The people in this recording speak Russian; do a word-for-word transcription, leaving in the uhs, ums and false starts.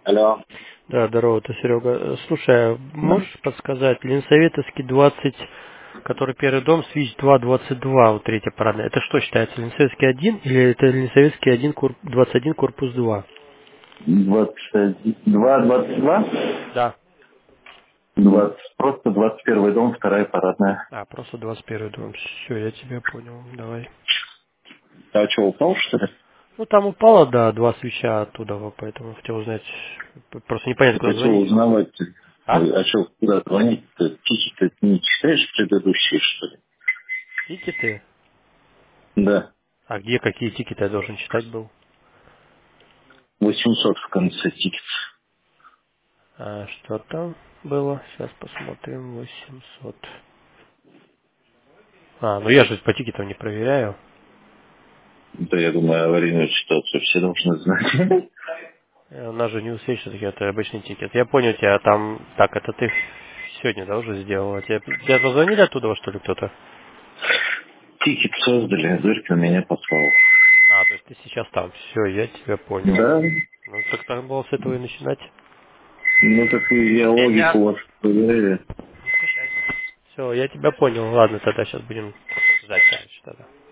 Алло. Да, здорово, это Серега. Слушай, а Да. можешь подсказать, Ленсоветовский двадцать, который первый дом, Свич два двадцать два, вот третья парадная. Это что считается, Ленсоветский один или это Ленсоветский один, кур- двадцать один, корпус два? двадцать два, двадцать два? Да. двадцать, просто двадцать первый дом, вторая парадная. А, просто двадцать первый дом. Все, я тебя понял, давай. А что, упал, что ли? Ну, там упало, да, два свеча оттуда, вот поэтому хотел узнать, просто непонятно, Так а куда что звонить. узнавать? А? А что, куда звонить-то? Тики ты не читаешь предыдущие, что ли? Тикеты? Да. А где, какие тикеты я должен читать был? восемьсот в конце тикет. А, что там было? Сейчас посмотрим. восемьсот. А, ну я же по тикетам не проверяю. Да, я думаю, аварийную ситуацию все должны знать. Э, У нас же не успеешь, все-таки это обычный тикет. Я понял тебя там... Так, это ты сегодня, да, уже сделал? Тебе, тебе позвонили оттуда, что ли, кто-то? Тикет создали, Дырка меня послал. А, то есть ты сейчас там. Все, я тебя понял. Да. Ну, так надо было с этого и начинать. Ну так и я логику Петя! вашу проверяю. Все, я тебя понял. Ладно, тогда сейчас будем ждать дальше тогда.